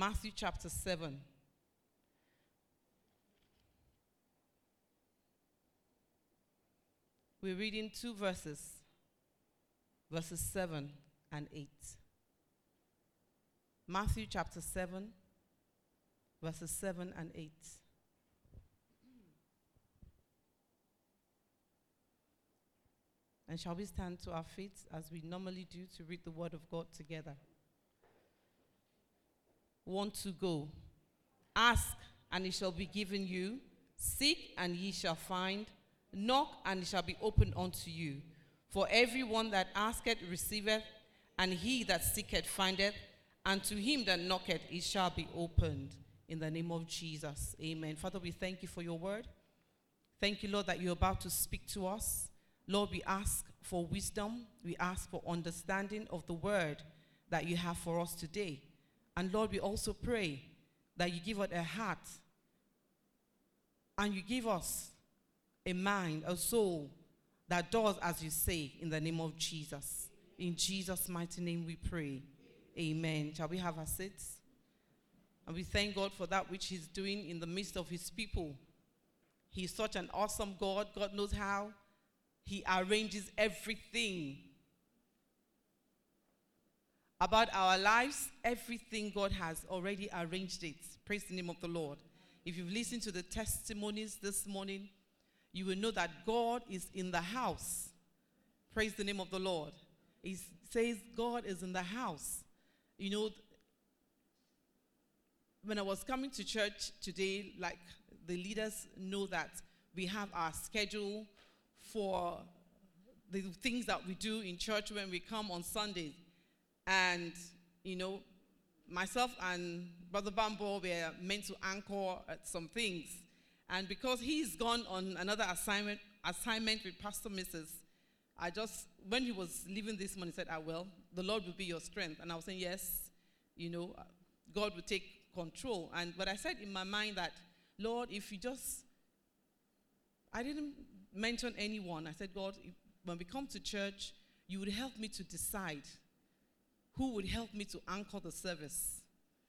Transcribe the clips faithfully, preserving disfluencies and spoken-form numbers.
Matthew chapter seven. We're reading two verses, verses seven and eight. Matthew chapter seven, verses seven and eight. And shall we stand to our feet as we normally do to read the word of God together? Want to go. Ask, and it shall be given you. Seek, and ye shall find. Knock, and it shall be opened unto you. For everyone that asketh receiveth, and he that seeketh findeth, and to him that knocketh it shall be opened. In the name of Jesus, amen. Father, we thank you for your word. Thank you, Lord, that you're about to speak to us. Lord, we ask for wisdom. We ask for understanding of the word that you have for us today. And Lord, we also pray that you give us a heart and you give us a mind, a soul that does as you say, in the name of Jesus. In Jesus' mighty name we pray. Amen. Shall we have our seats? And we thank God for that which he's doing in the midst of his people. He's such an awesome God. God knows how he arranges everything about our lives. Everything God has already arranged it. Praise the name of the Lord. If you've listened to the testimonies this morning, you will know that God is in the house. Praise the name of the Lord. He says God is in the house. You know, when I was coming to church today, like the leaders know that we have our schedule for the things that we do in church when we come on Sundays. And, you know, myself and Brother Bambo were meant to anchor at some things. And because he's gone on another assignment assignment with Pastor Missus, I just, when he was leaving this morning, said, ah, well, the Lord will be your strength. And I was saying, yes, you know, God will take control. And but I said in my mind that, Lord, if you just, I didn't mention anyone. I said, God, if, when we come to church, you would help me to decide who would help me to anchor the service.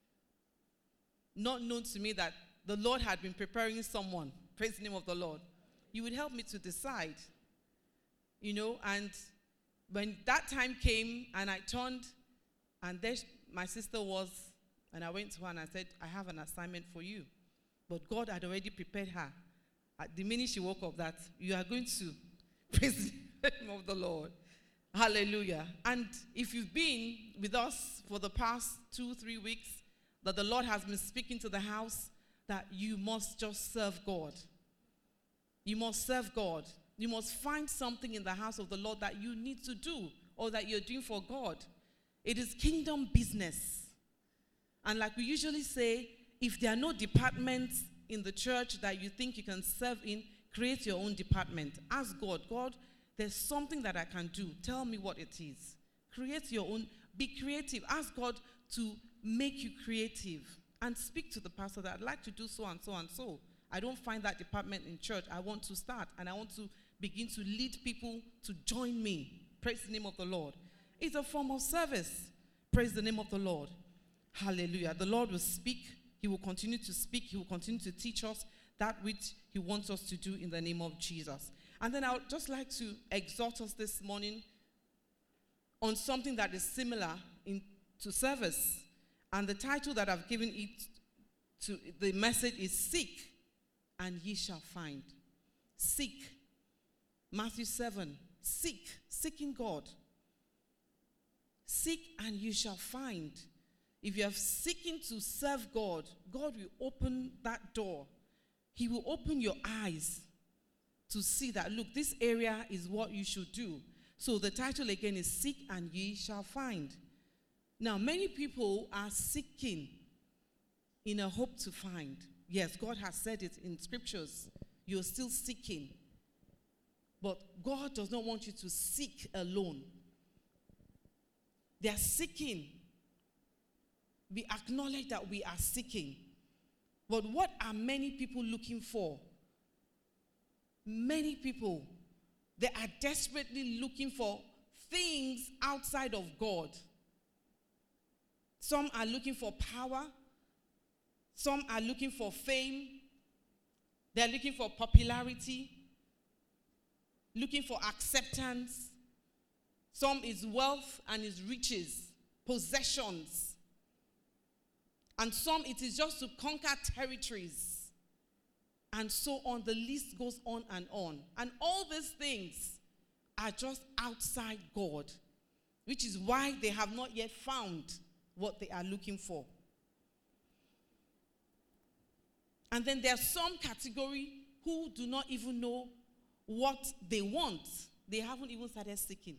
Not known to me that the Lord had been preparing someone. Praise the name of the Lord. You would help me to decide. You know, and when that time came and I turned, and there my sister was, and I went to her and I said, I have an assignment for you. But God had already prepared her. At the minute she woke up, that you are going to praise the name of the Lord. Hallelujah. And if you've been with us for the past two, three weeks, that the Lord has been speaking to the house, that you must just serve God. You must serve God. You must find something in the house of the Lord that you need to do or that you're doing for God. It is kingdom business. And like we usually say, if there are no departments in the church that you think you can serve in, create your own department. Ask God, God, there's something that I can do. Tell me what it is. Create your own. Be creative. Ask God to make you creative. And speak to the pastor that I'd like to do so and so and so. I don't find that department in church. I want to start and I want to begin to lead people to join me. Praise the name of the Lord. It's a form of service. Praise the name of the Lord. Hallelujah. The Lord will speak. He will continue to speak. He will continue to teach us that which he wants us to do in the name of Jesus. And then I would just like to exhort us this morning on something that is similar in, to service. And the title that I've given it to, the message is Seek and ye shall find. Seek. Matthew seven. Seek. Seeking God. Seek and you shall find. If you are seeking to serve God, God will open that door. He will open your eyes to see that, look, this area is what you should do. So the title again is Seek and ye shall find. Now, many people are seeking in a hope to find. Yes, God has said it in scriptures. You're still seeking. But God does not want you to seek alone. They are seeking. We acknowledge that we are seeking. But what are many people looking for? Many people, they are desperately looking for things outside of God. Some are looking for power. Some are looking for fame. They're looking for popularity, looking for acceptance. Some is wealth and is riches, possessions. And some it is just to conquer territories. And so on. The list goes on and on. And all these things are just outside God, which is why they have not yet found what they are looking for. And then there's some category who do not even know what they want. They haven't even started seeking.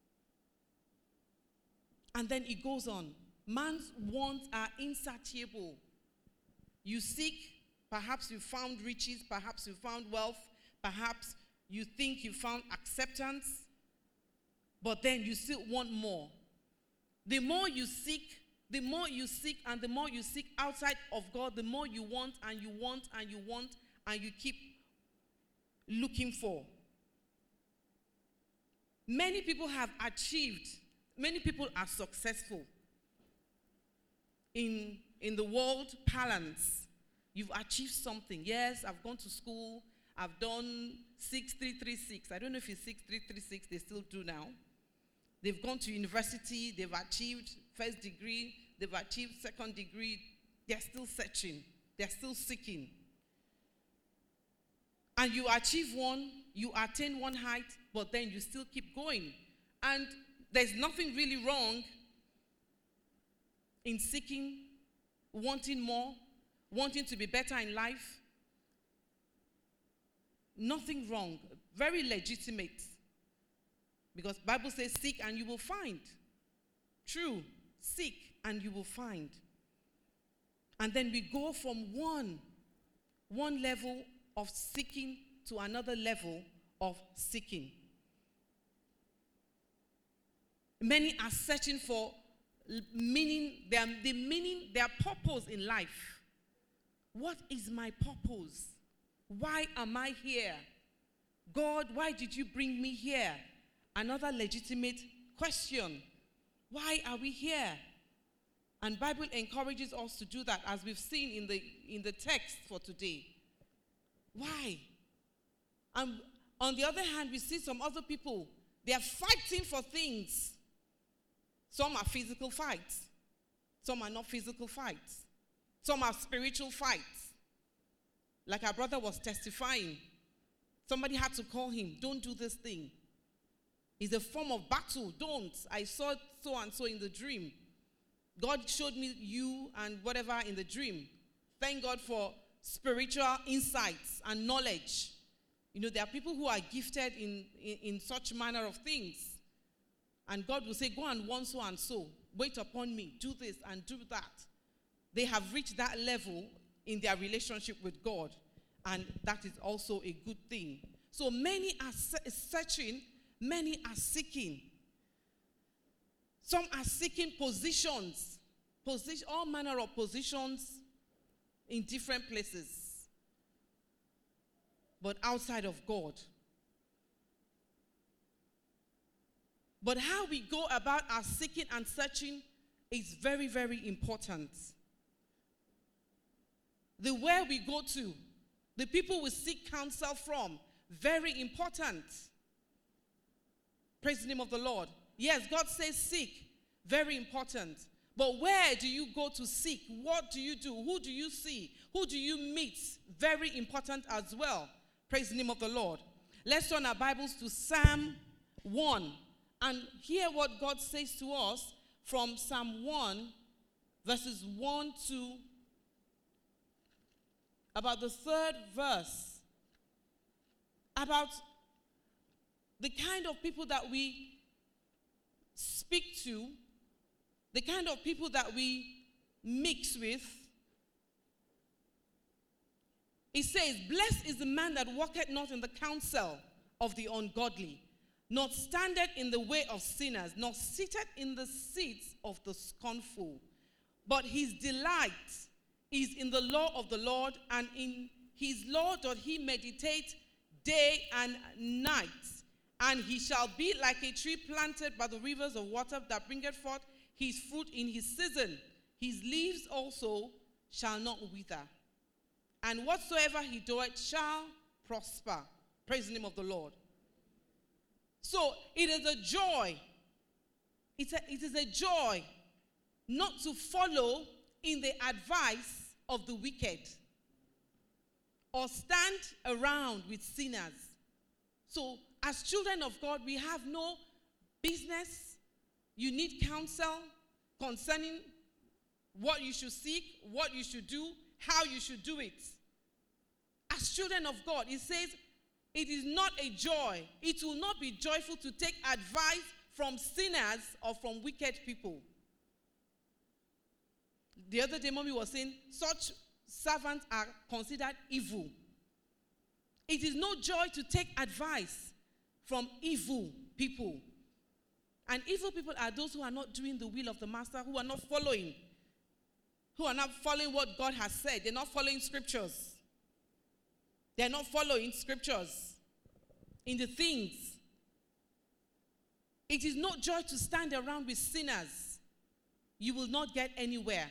And then it goes on. Man's wants are insatiable. You seek, perhaps you found riches, perhaps you found wealth, perhaps you think you found acceptance, but then you still want more. The more you seek, the more you seek, and the more you seek outside of God, the more you want and you want and you want and you keep looking for. Many people have achieved, many people are successful. In, in the world parlance, you've achieved something. Yes, I've gone to school, I've done six three three six. I don't know if it's six three three six, they still do now. They've gone to university, they've achieved first degree, they've achieved second degree. They're still searching, they're still seeking. And you achieve one, you attain one height, but then you still keep going. And there's nothing really wrong in seeking, wanting more, wanting to be better in life. Nothing wrong, very legitimate. Because the Bible says, seek and you will find. True, seek and you will find. And then we go from one, one level of seeking to another level of seeking. Many are searching for meaning, their, the meaning, their purpose in life. What is my purpose? Why am I here? God, why did you bring me here? Another legitimate question. Why are we here? And Bible encourages us to do that, as we've seen in the in the text for today. Why? And on the other hand, we see some other people, they are fighting for things. Some are physical fights. Some are not physical fights. Some are spiritual fights. Like our brother was testifying. Somebody had to call him, don't do this thing. It's a form of battle, don't. I saw so and so in the dream. God showed me you and whatever in the dream. Thank God for spiritual insights and knowledge. You know, there are people who are gifted in, in, in such manner of things. And God will say, go and want so and so. Wait upon me. Do this and do that. They have reached that level in their relationship with God. And that is also a good thing. So many are searching. Many are seeking. Some are seeking positions. Position, all manner of positions in different places. But outside of God. But how we go about our seeking and searching is very, very important. The where we go to, the people we seek counsel from, very important. Praise the name of the Lord. Yes, God says seek, very important. But where do you go to seek? What do you do? Who do you see? Who do you meet? Very important as well. Praise the name of the Lord. Let's turn our Bibles to Psalm one. And hear what God says to us from Psalm one, verses one to about the third verse. About the kind of people that we speak to, the kind of people that we mix with. It says, blessed is the man that walketh not in the counsel of the ungodly, nor standeth in the way of sinners, nor sitteth in the seats of the scornful. But his delight is in the law of the Lord, and in his law doth he meditate day and night. And he shall be like a tree planted by the rivers of water, that bringeth forth his fruit in his season. His leaves also shall not wither, and whatsoever he doeth shall prosper. Praise the name of the Lord. So it is a joy. It's a, it is a joy not to follow in the advice of the wicked or stand around with sinners. So as children of God, we have no business. You need counsel concerning what you should seek, what you should do, how you should do it. As children of God, it says it is not a joy. It will not be joyful to take advice from sinners or from wicked people. The other day, Mommy was saying, such servants are considered evil. It is no joy to take advice from evil people. And evil people are those who are not doing the will of the master, who are not following, who are not following what God has said. They're not following scriptures. They're not following scriptures in the things. It is no joy to stand around with sinners. You will not get anywhere.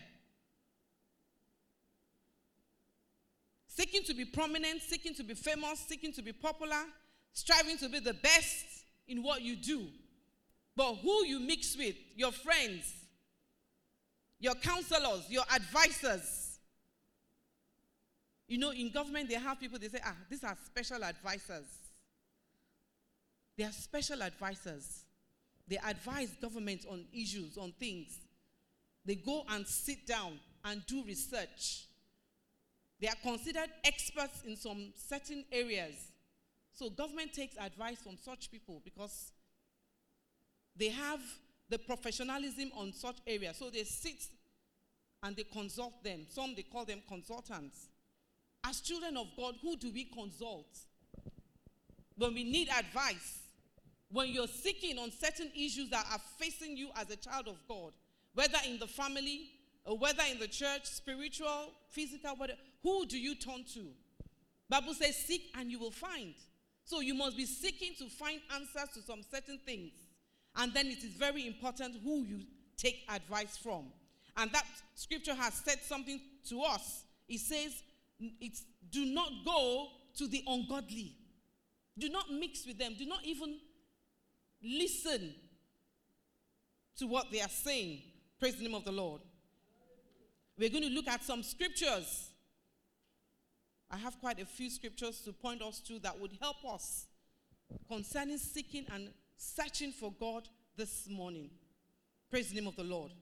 Seeking to be prominent, seeking to be famous, seeking to be popular, striving to be the best in what you do. But who you mix with, your friends, your counselors, your advisors. You know, in government, they have people, they say, ah, these are special advisors. They are special advisors. They advise government on issues, on things. They go and sit down and do research. They are considered experts in some certain areas. So government takes advice from such people because they have the professionalism on such areas. So they sit and they consult them. Some, they call them consultants. As children of God, who do we consult? When we need advice, when you're seeking on certain issues that are facing you as a child of God, whether in the family, or whether in the church, spiritual, physical, whatever, who do you turn to? Bible says, seek and you will find. So you must be seeking to find answers to some certain things. And then it is very important who you take advice from. And that scripture has said something to us. It says, it's, do not go to the ungodly. Do not mix with them. Do not even listen to what they are saying. Praise the name of the Lord. We're going to look at some scriptures. I have quite a few scriptures to point us to that would help us concerning seeking and searching for God this morning. Praise the name of the Lord.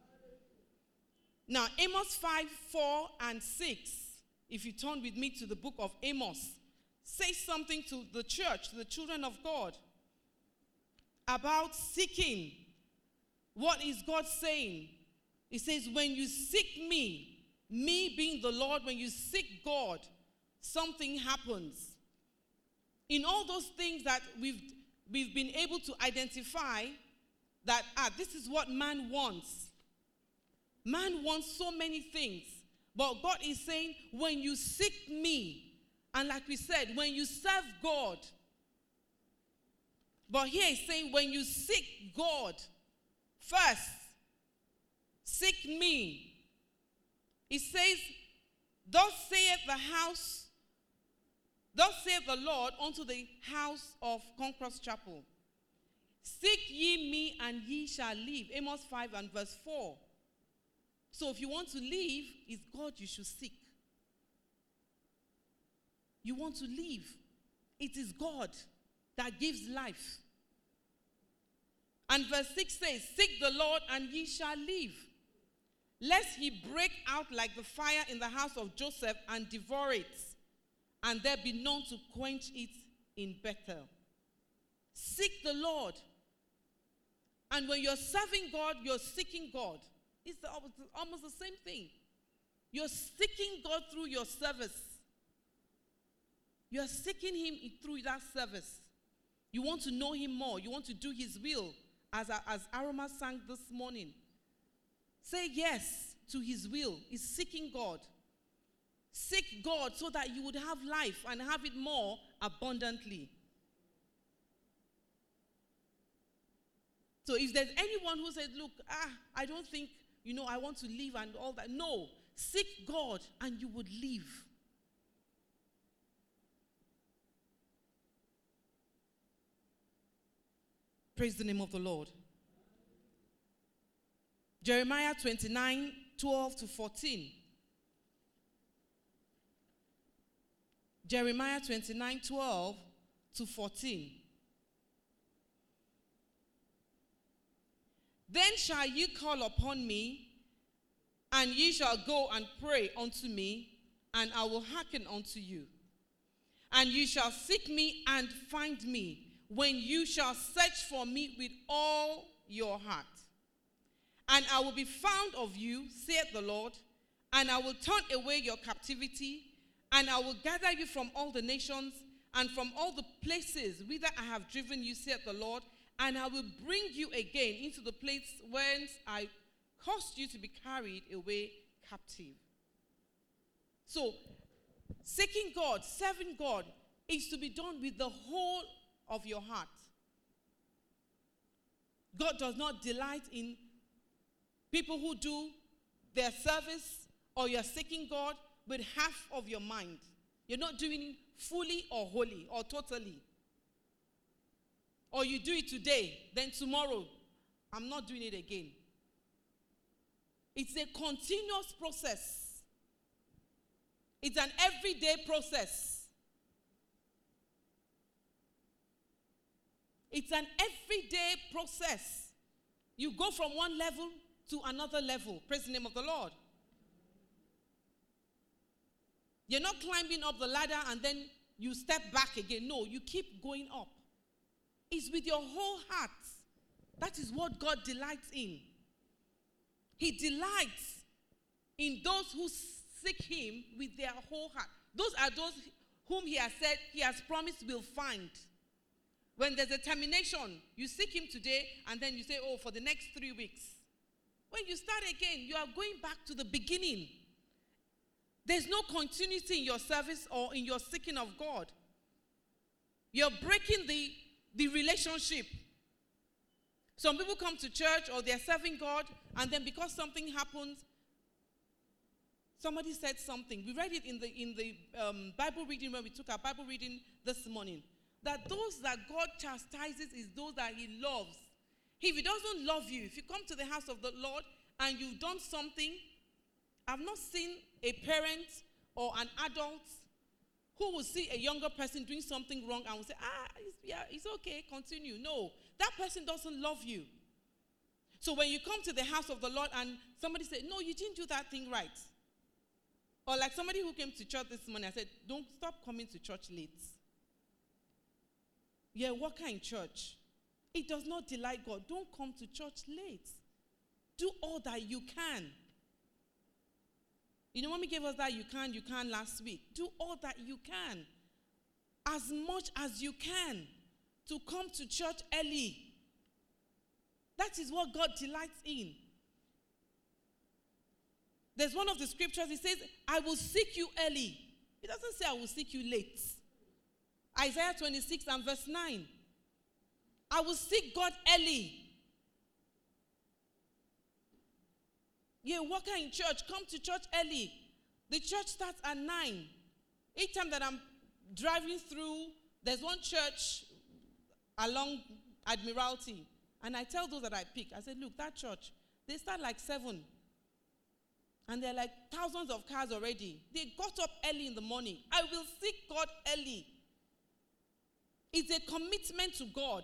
Now, Amos five, four, and six, if you turn with me to the book of Amos, says something to the church, to the children of God, about seeking. What is God saying? It says, when you seek me, me being the Lord, when you seek God, something happens. In all those things that we've, we've been able to identify that, ah, this is what man wants. Man wants so many things. But God is saying, when you seek me, and like we said, when you serve God. But here he's saying, when you seek God first, seek me. It says, thus saith the house, thus saith the Lord unto the house of Concourse Chapel. Seek ye me, and ye shall live. Amos five and verse four. So if you want to live, it's God you should seek. You want to live, it is God that gives life. And verse six says, seek the Lord, and ye shall live. Lest he break out like the fire in the house of Joseph and devour it, and there be none to quench it in Bethel. Seek the Lord. And when you're serving God, you're seeking God. It's almost the same thing. You're seeking God through your service. You're seeking him through that service. You want to know him more. You want to do his will, as, as Aroma sang this morning. Say yes to his will. Is seeking God. Seek God so that you would have life and have it more abundantly. So if there's anyone who says, look, ah, I don't think, you know, I want to live and all that. No. Seek God and you would live. Praise the name of the Lord. Jeremiah twenty-nine, twelve to fourteen. Jeremiah twenty-nine, twelve to fourteen. Then shall ye call upon me, and ye shall go and pray unto me, and I will hearken unto you. And you shall seek me and find me, when you shall search for me with all your heart. And I will be found of you, saith the Lord, and I will turn away your captivity, and I will gather you from all the nations, and from all the places whither I have driven you, saith the Lord, and I will bring you again into the place whence I caused you to be carried away captive. So, seeking God, serving God, is to be done with the whole of your heart. God does not delight in people who do their service, or you're seeking God with half of your mind. You're not doing it fully or wholly or totally. Or you do it today, then tomorrow, I'm not doing it again. It's a continuous process. It's an everyday process. It's an everyday process. You go from one level to another level. Praise the name of the Lord. You're not climbing up the ladder and then you step back again. No, you keep going up. It's with your whole heart. That is what God delights in. He delights in those who seek him with their whole heart. Those are those whom he has said, he has promised will find. When there's a termination, you seek him today and then you say, oh, for the next three weeks. When you start again, you are going back to the beginning. There's no continuity in your service or in your seeking of God. You're breaking the, the relationship. Some people come to church or they're serving God, and then because something happens, somebody said something. We read it in the, in the um, Bible reading when we took our Bible reading this morning. That those that God chastises is those that he loves. If he doesn't love you, if you come to the house of the Lord and you've done something, I've not seen a parent or an adult who will see a younger person doing something wrong and will say, ah, it's, yeah, it's okay, continue. No, that person doesn't love you. So when you come to the house of the Lord and somebody said, no, you didn't do that thing right. Or like somebody who came to church this morning, I said, don't stop coming to church late. You're a worker in church. It does not delight God. Don't come to church late. Do all that you can. You know, when we gave us that you can, you can last week. Do all that you can. As much as you can to come to church early. That is what God delights in. There's one of the scriptures, it says, I will seek you early. It doesn't say I will seek you late. Isaiah twenty-six and verse nine. I will seek God early. You're a worker in church. Come to church early. The church starts at nine. Each time that I'm driving through, there's one church along Admiralty. And I tell those that I pick, I said, look, that church, they start like seven. And there are like thousands of cars already. They got up early in the morning. I will seek God early. It's a commitment to God.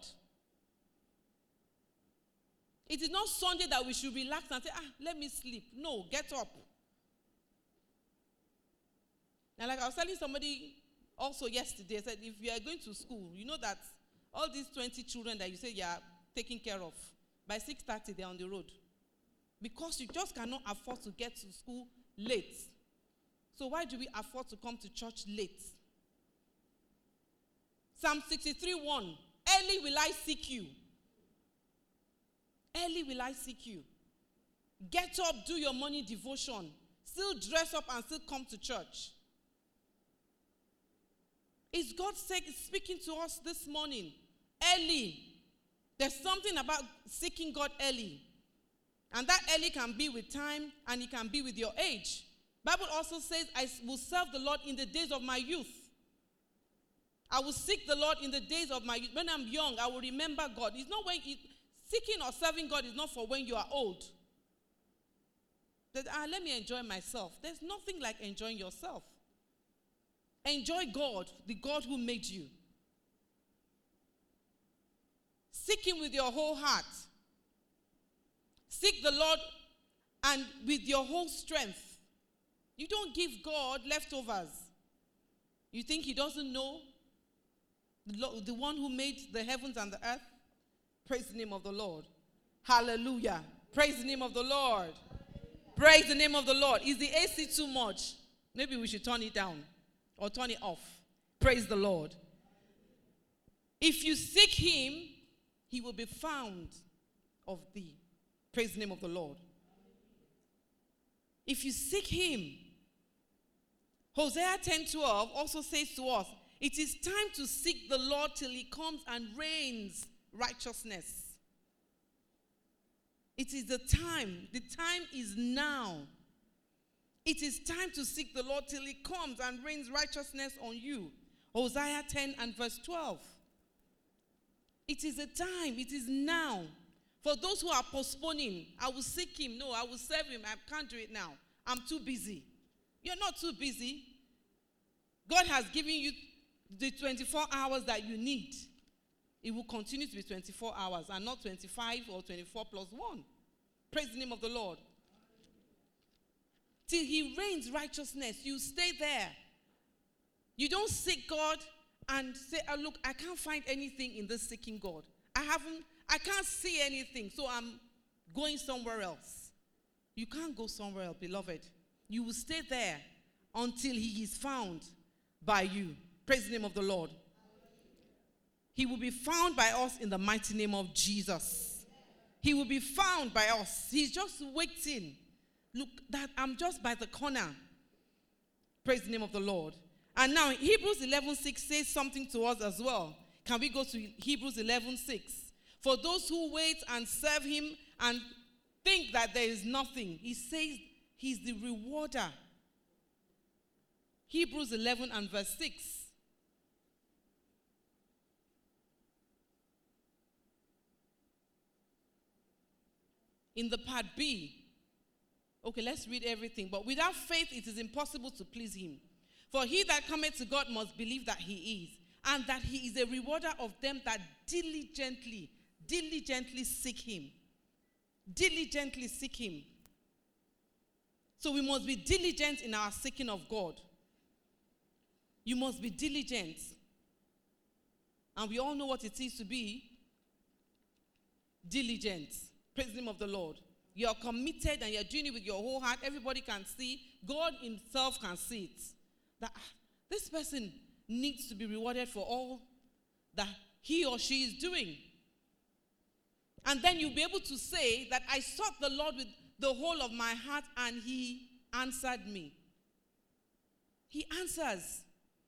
It is not Sunday that we should relax and say, ah, let me sleep. No, get up. And like I was telling somebody also yesterday, I said, if you are going to school, you know that all these twenty children that you say you are taking care of, by six thirty they're on the road. Because you just cannot afford to get to school late. So why do we afford to come to church late? Psalm sixty-three one, early will I seek you. Early will I seek you. Get up, do your morning devotion. Still dress up and still come to church. Is God speaking to us this morning? Early. There's something about seeking God early. And that early can be with time and it can be with your age. Bible also says, I will serve the Lord in the days of my youth. I will seek the Lord in the days of my youth. When I'm young, I will remember God. It's not when it, seeking or serving God is not for when you are old. That ah, let me enjoy myself. There's nothing like enjoying yourself. Enjoy God, the God who made you. Seek him with your whole heart. Seek the Lord and with your whole strength. You don't give God leftovers. You think he doesn't know? The, the one who made the heavens and the earth? Praise the name of the Lord. Hallelujah. Praise the name of the Lord. Praise the name of the Lord. Is the A C too much? Maybe we should turn it down or turn it off. Praise the Lord. If you seek him, he will be found of thee. Praise the name of the Lord. If you seek him, Hosea ten twelve also says to us, it is time to seek the Lord till he comes and reigns righteousness. It is the time. The time is now. It is time to seek the Lord till he comes and rains righteousness on you. Hosea ten and verse twelve. It is a time. It is now. For those who are postponing, I will seek him. No, I will serve him. I can't do it now. I'm too busy. You're not too busy. God has given you the twenty-four hours that you need. It will continue to be twenty-four hours and not twenty-five or twenty-four plus one. Praise the name of the Lord. Till he reigns righteousness, you stay there. You don't seek God and say, oh, look, I can't find anything in this seeking God. I haven't, I can't see anything, so I'm going somewhere else. You can't go somewhere else, beloved. You will stay there until he is found by you. Praise the name of the Lord. He will be found by us in the mighty name of Jesus. He will be found by us. He's just waiting. Look, that I'm just by the corner. Praise the name of the Lord. And now Hebrews eleven six says something to us as well. Can we go to Hebrews eleven six? For those who wait and serve him and think that there is nothing, he says he's the rewarder. Hebrews eleven and verse six. In the part B, okay, let's read everything. But without faith, it is impossible to please him. For he that cometh to God must believe that he is, and that he is a rewarder of them that diligently, diligently seek him. Diligently seek him. So we must be diligent in our seeking of God. You must be diligent. And we all know what it is to be diligent. Praise the name of the Lord. You are committed and you're doing it with your whole heart. Everybody can see. God himself can see it. That this person needs to be rewarded for all that he or she is doing. And then you'll be able to say that I sought the Lord with the whole of my heart and he answered me. He answers.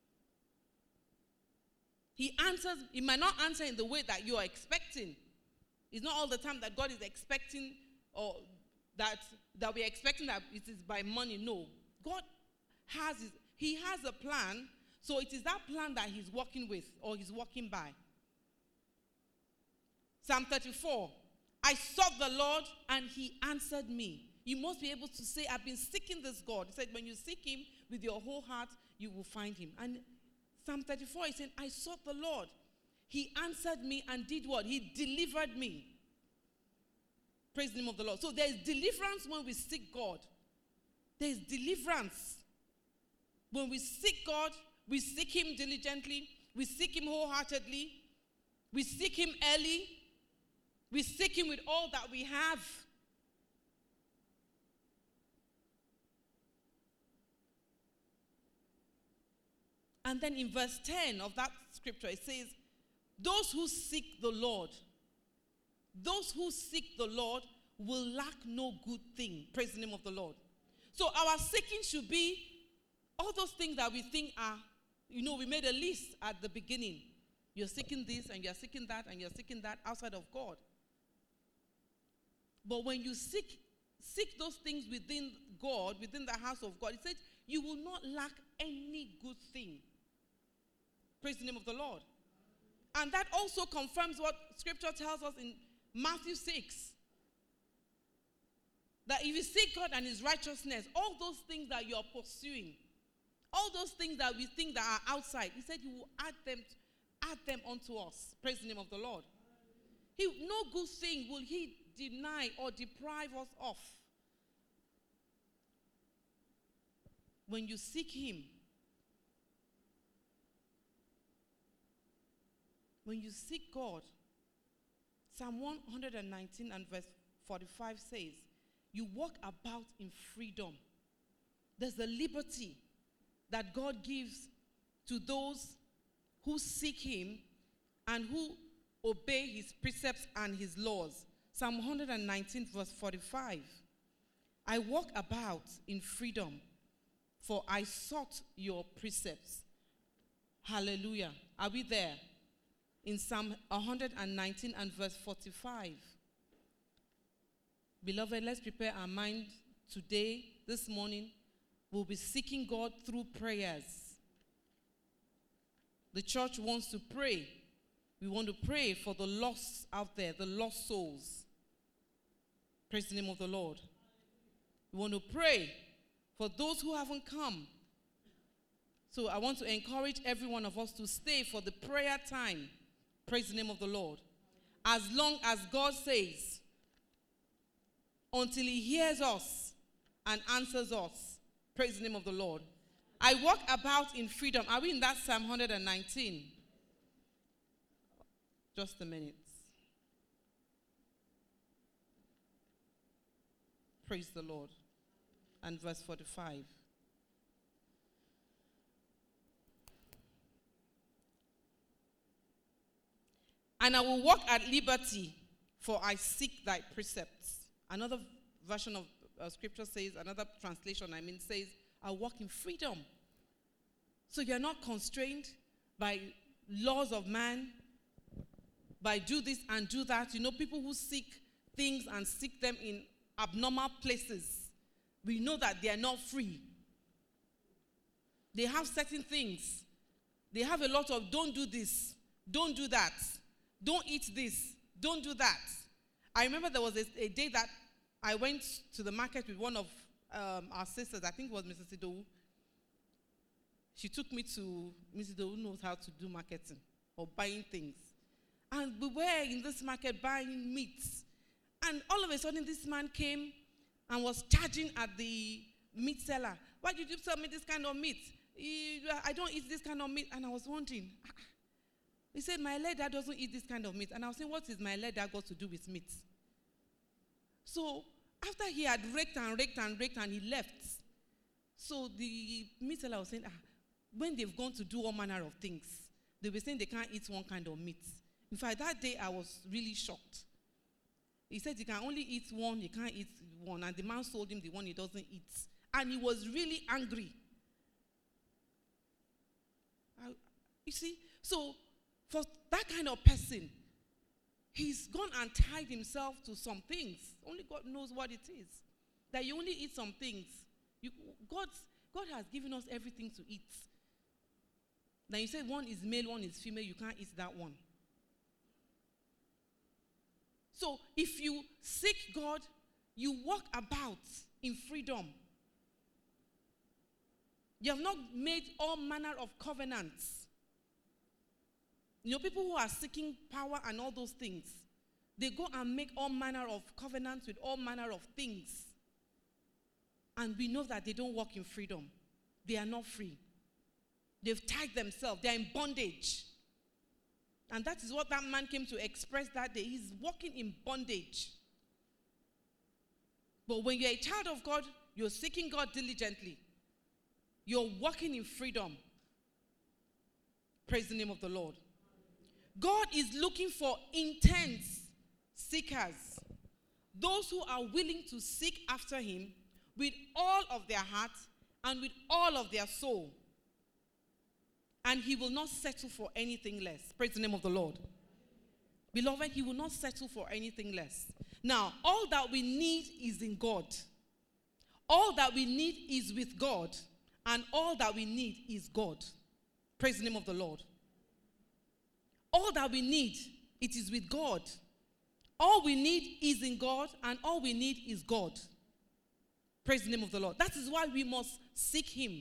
He answers. He might not answer in the way that you are expecting. It's not all the time that God is expecting or that, that we're expecting that it is by money. No. God has his, he has a plan, so it is that plan that he's working with or he's working by. Psalm thirty-four. I sought the Lord and he answered me. You must be able to say, I've been seeking this God. He said, when you seek him with your whole heart, you will find him. And Psalm thirty-four is saying, I sought the Lord. He answered me and did what? He delivered me. Praise the name of the Lord. So there's deliverance when we seek God. There's deliverance. When we seek God, we seek him diligently. We seek him wholeheartedly. We seek him early. We seek him with all that we have. And then in verse ten of that scripture, it says, those who seek the Lord, those who seek the Lord will lack no good thing. Praise the name of the Lord. So our seeking should be all those things that we think are, you know, we made a list at the beginning. You're seeking this and you're seeking that and you're seeking that outside of God. But when you seek seek those things within God, within the house of God, it says you will not lack any good thing. Praise the name of the Lord. And that also confirms what Scripture tells us in Matthew six. That if you seek God and his righteousness, all those things that you're pursuing, all those things that we think that are outside, he said he will add them, add them unto us. Praise the name of the Lord. He, no good thing will he deny or deprive us of. When you seek him, when you seek God, Psalm one nineteen and verse forty-five says, you walk about in freedom. There's the liberty that God gives to those who seek him and who obey his precepts and his laws. Psalm one nineteen verse forty-five. I walk about in freedom, for I sought your precepts. Hallelujah. Are we there? In Psalm one nineteen and verse forty-five. Beloved, let's prepare our mind today, this morning. We'll be seeking God through prayers. The church wants to pray. We want to pray for the lost out there, the lost souls. Praise the name of the Lord. We want to pray for those who haven't come. So I want to encourage every one of us to stay for the prayer time. Praise the name of the Lord. As long as God says, until he hears us and answers us. Praise the name of the Lord. I walk about in freedom. Are we in that Psalm one nineteen? Just a minute. Praise the Lord. And verse forty-five. And I will walk at liberty, for I seek thy precepts. Another version of uh, scripture says, another translation, I mean, says, I walk in freedom. So you're not constrained by laws of man, by do this and do that. You know, people who seek things and seek them in abnormal places, we know that they are not free. They have certain things. They have a lot of don't do this, don't do that, don't eat this, don't do that. I remember there was a, a day that I went to the market with one of um, our sisters. I think it was Missus Idowu. She took me to Missus Idowu, who knows how to do marketing or buying things. And we were in this market buying meats. And all of a sudden, this man came and was charging at the meat seller. Why did you sell me this kind of meat? I don't eat this kind of meat. And I was wondering. He said, my leader doesn't eat this kind of meat. And I was saying, what is my leader got to do with meat? So after he had raked and raked and raked and he left, so the meat seller was saying, ah, when they've gone to do all manner of things, they were saying they can't eat one kind of meat. In fact, that day I was really shocked. He said he can only eat one, he can't eat one. And the man sold him the one he doesn't eat. And he was really angry. I, you see, so for that kind of person, he's gone and tied himself to some things. Only God knows what it is. That you only eat some things. You, God, God has given us everything to eat. Now you said one is male, one is female, you can't eat that one. So if you seek God, you walk about in freedom. You have not made all manner of covenants. You know, people who are seeking power and all those things, they go and make all manner of covenants with all manner of things. And we know that they don't walk in freedom. They are not free. They've tied themselves. They are in bondage. And that is what that man came to express that day. He's walking in bondage. But when you're a child of God, you're seeking God diligently. You're walking in freedom. Praise the name of the Lord. God is looking for intense seekers. Those who are willing to seek after him with all of their heart and with all of their soul. And he will not settle for anything less. Praise the name of the Lord. Beloved, he will not settle for anything less. Now, all that we need is in God. All that we need is with God. And all that we need is God. Praise the name of the Lord. All that we need, it is with God. All we need is in God, and all we need is God. Praise the name of the Lord. That is why we must seek him.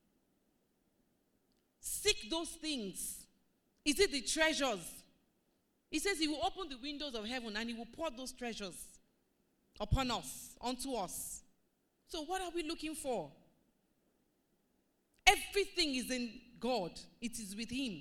Seek those things. Is it the treasures? He says he will open the windows of heaven and he will pour those treasures upon us, onto us. So what are we looking for? Everything is in God. It is with him.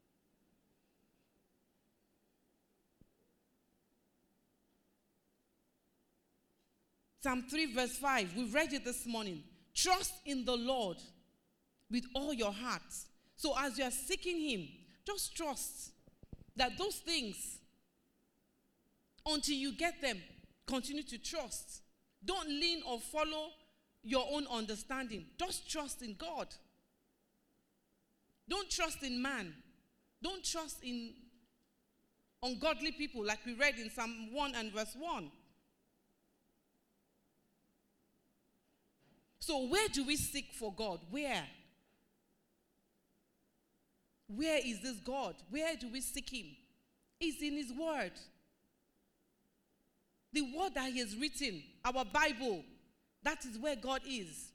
Psalm three verse five, we read it this morning. Trust in the Lord with all your heart. So as you are seeking him, just trust that those things, until you get them, continue to trust. Don't lean or follow your own understanding. Just trust in God. Don't trust in man. Don't trust in ungodly people like we read in Psalm one and verse one. So where do we seek for God? Where? Where is this God? Where do we seek him? It's in his word. The word that he has written, our Bible, that is where God is.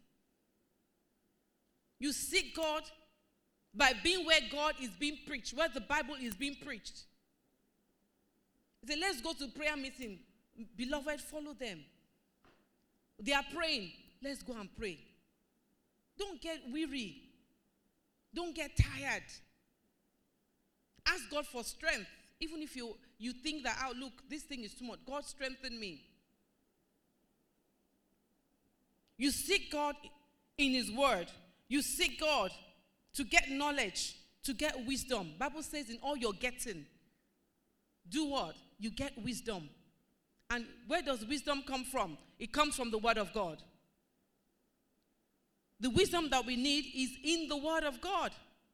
You seek God by being where God is being preached, where the Bible is being preached. He said, let's go to prayer meeting. Beloved, follow them. They are praying. Let's go and pray. Don't get weary. Don't get tired. Ask God for strength. Even if you, you think that, oh, look, this thing is too much. God strengthen me. You seek God in his word. You seek God to get knowledge, to get wisdom. Bible says in all you're getting, do what? You get wisdom. And where does wisdom come from? It comes from the word of God. The wisdom that we need is in the word of God.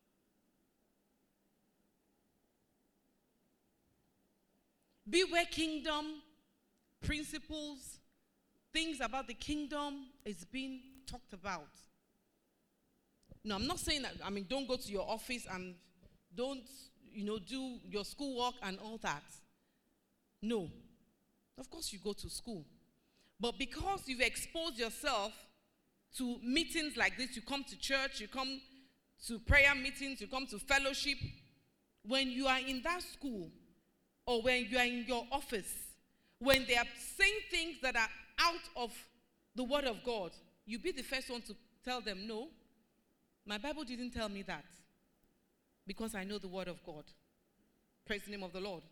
Beware kingdom principles, things about the kingdom is being talked about. No, I'm not saying that, I mean, don't go to your office and don't, you know, do your schoolwork and all that. No. Of course you go to school. But because you've exposed yourself to meetings like this, you come to church, you come to prayer meetings, you come to fellowship, when you are in that school, or when you are in your office, when they are saying things that are out of the word of God, you be the first one to tell them, no, my Bible didn't tell me that, because I know the word of God. Praise the name of the Lord.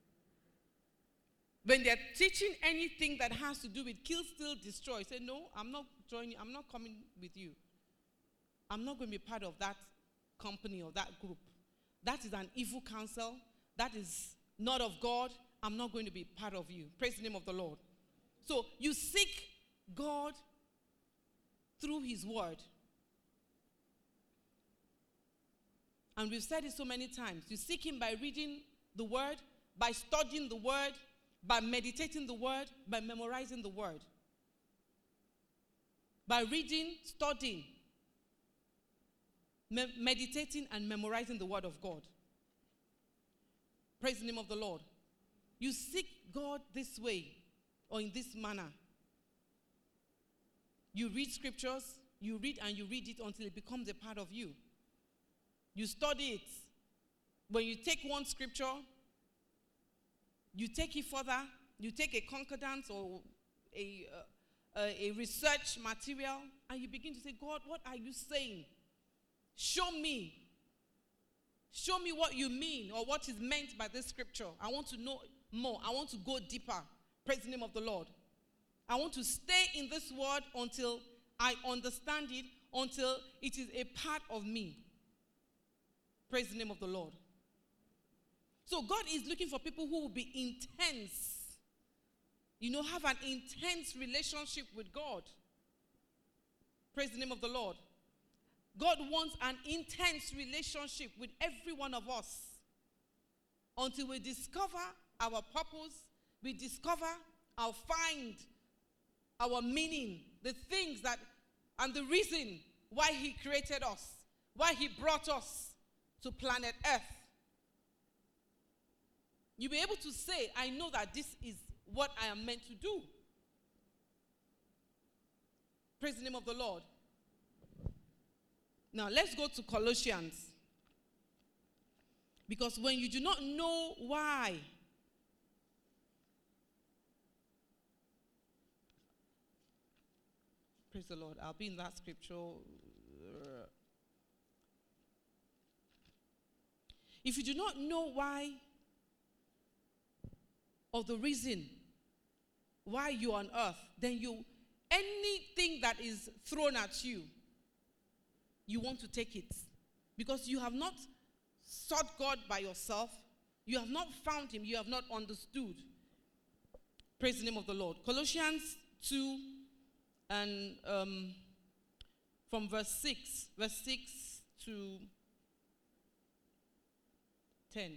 When they're teaching anything that has to do with kill, steal, destroy, say, no, I'm not joining, I'm not coming with you. I'm not going to be part of that company or that group. That is an evil counsel. That is not of God. I'm not going to be part of you. Praise the name of the Lord. So you seek God through his word. And we've said it so many times. You seek him by reading the word, by studying the word, by meditating the word, by memorizing the word. By reading, studying, me- meditating, and memorizing the word of God. Praise the name of the Lord. You seek God this way or in this manner. You read scriptures, you read and you read it until it becomes a part of you. You study it. When you take one scripture, you take it further, you take a concordance or a, uh, a, a research material, and you begin to say, God, what are you saying? Show me. Show me what you mean or what is meant by this scripture. I want to know more. I want to go deeper. Praise the name of the Lord. I want to stay in this word until I understand it, until it is a part of me. Praise the name of the Lord. So God is looking for people who will be intense. You know, have an intense relationship with God. Praise the name of the Lord. God wants an intense relationship with every one of us until we discover our purpose, we discover I'll find our meaning, the things that, and the reason why he created us, why he brought us to planet Earth. You'll be able to say, I know that this is what I am meant to do. Praise the name of the Lord. Now, let's go to Colossians. Because when you do not know why, praise the Lord, I'll be in that scripture. If you do not know why, or the reason why you're on earth, then you, anything that is thrown at you, you want to take it. Because you have not sought God by yourself. You have not found him. You have not understood. Praise the name of the Lord. Colossians two and um, from verse six, verse six to ten.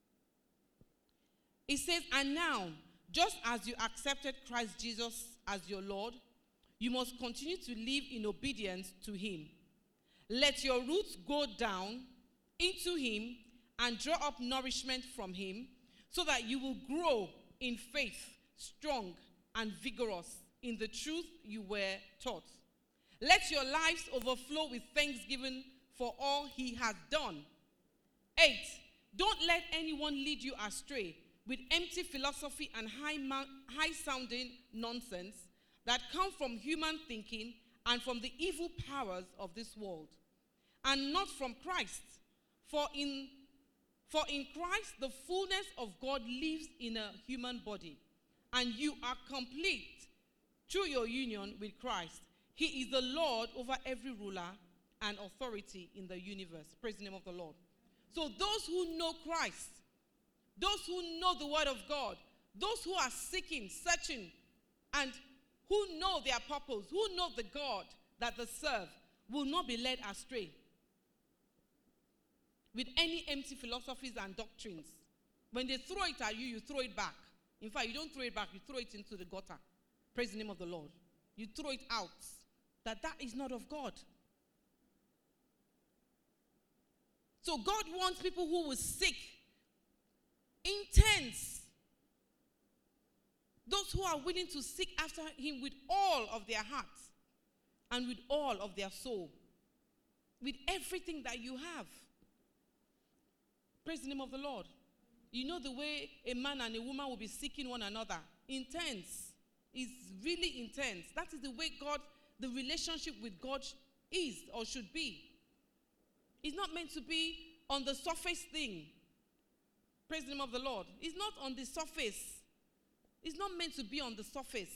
It says, and now, just as you accepted Christ Jesus as your Lord, you must continue to live in obedience to him. Let your roots go down into him and draw up nourishment from him, so that you will grow in faith, strong and vigorous in the truth you were taught. Let your lives overflow with thanksgiving for all he has done. Eight, don't let anyone lead you astray with empty philosophy and high, high-sounding nonsense that come from human thinking and from the evil powers of this world, and not from Christ. For in, for in Christ the fullness of God lives in a human body, and you are complete through your union with Christ. He is the Lord over every ruler and authority in the universe. Praise the name of the Lord. So those who know Christ, those who know the word of God, those who are seeking, searching, and who know their purpose, who know the God that they serve, will not be led astray with any empty philosophies and doctrines. When they throw it at you, you throw it back. In fact, you don't throw it back, you throw it into the gutter. Praise the name of the Lord. You throw it out. That that is not of God. So God wants people who will seek, intense, those who are willing to seek after him with all of their hearts and with all of their soul, with everything that you have. Praise the name of the Lord. You know the way a man and a woman will be seeking one another. Intense. It's really intense. That is the way God, the relationship with God is or should be. It's not meant to be on the surface thing. Praise the name of the Lord. It's not on the surface. It's not meant to be on the surface.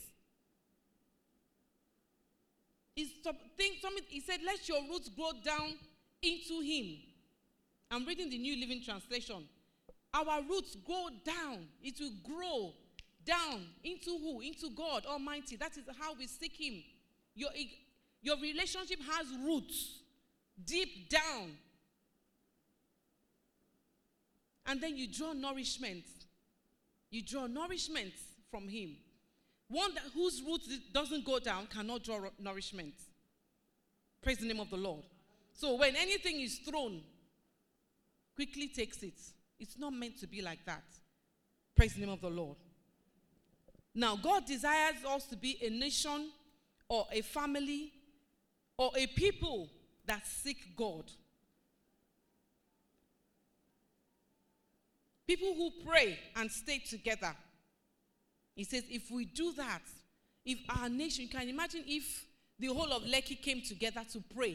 It's something, something, he said, let your roots grow down into him. I'm reading the New Living Translation. Our roots go down. It will grow down into who? Into God Almighty. That is how we seek him. Your, your relationship has roots deep down. And then you draw nourishment. You draw nourishment from him. One that, whose roots doesn't go down cannot draw nourishment. Praise the name of the Lord. So when anything is thrown, quickly takes it. It's not meant to be like that. Praise the name of the Lord. Now, God desires us to be a nation or a family or a people that seek God. People who pray and stay together. He says, if we do that, if our nation, you can imagine if the whole of Lekki came together to pray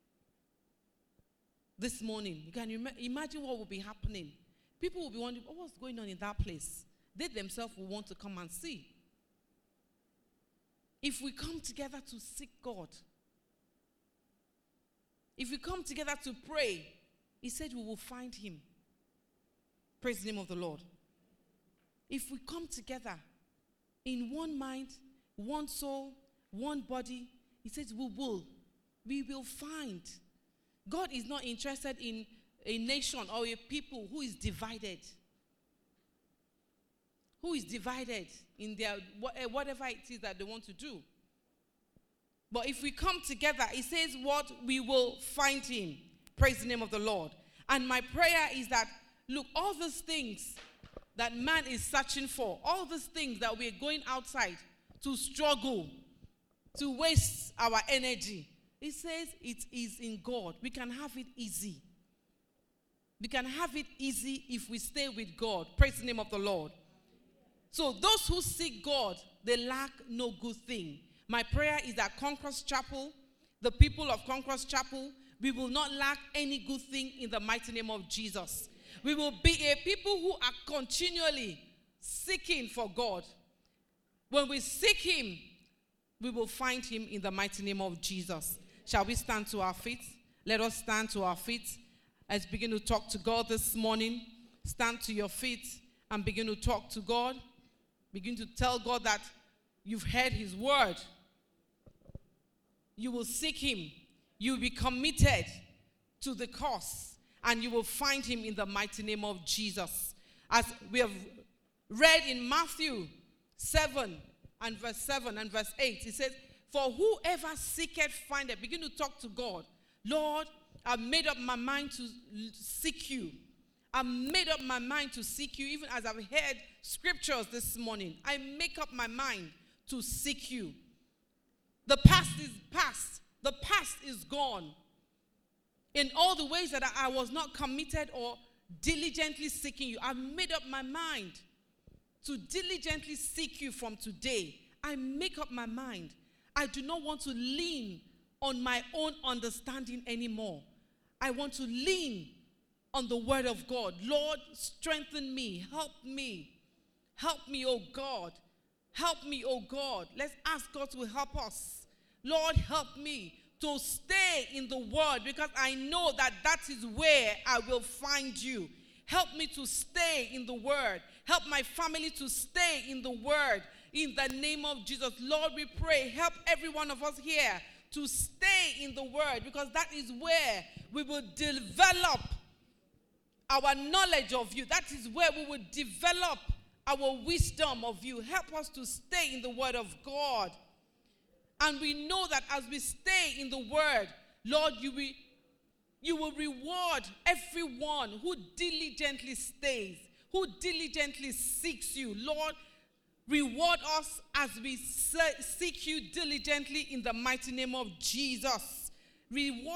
this morning. You can im- imagine what will be happening. People will be wondering, oh, what's going on in that place? They themselves will want to come and see. If we come together to seek God, if we come together to pray, he said we will find him. Praise the name of the Lord. If we come together in one mind, one soul, one body, he says we will. We will find. God is not interested in a nation or a people who is divided. who is divided in their whatever it is that they want to do. But if we come together, it says what? We will find him. Praise the name of the Lord. And my prayer is that, look, all those things that man is searching for, all those things that we're going outside to struggle, to waste our energy, it says it is in God. We can have it easy. We can have it easy if we stay with God. Praise the name of the Lord. So those who seek God, they lack no good thing. My prayer is that Concourse Chapel, the people of Concourse Chapel, we will not lack any good thing in the mighty name of Jesus. We will be a people who are continually seeking for God. When we seek him, we will find him in the mighty name of Jesus. Shall we stand to our feet? Let us stand to our feet. Let's begin to talk to God this morning. Stand to your feet and begin to talk to God. Begin to tell God that you've heard his word. You will seek him. You will be committed to the cause. And you will find him in the mighty name of Jesus. As we have read in Matthew seven and verse seven and verse eight, it says, for whoever seeketh findeth. Begin to talk to God. Lord, I've made up my mind to seek you. I've made up my mind to seek you, even as I've heard scriptures this morning. I make up my mind to seek you. The past is past. The past is gone. In all the ways that I was not committed or diligently seeking you, I've made up my mind to diligently seek you from today. I make up my mind. I do not want to lean on my own understanding anymore. I want to lean on the word of God. Lord, strengthen me. Help me. Help me, oh God. Help me, oh God. Let's ask God to help us. Lord, help me to stay in the word, because I know that that is where I will find you. Help me to stay in the word. Help my family to stay in the word. In the name of Jesus, Lord, we pray. Help every one of us here to stay in the word, because that is where we will develop our knowledge of you. That is where we will develop our wisdom of you. Help us to stay in the word of God. And we know that as we stay in the word, Lord, you will, you will reward everyone who diligently stays, who diligently seeks you. Lord, reward us as we seek you diligently in the mighty name of Jesus. Reward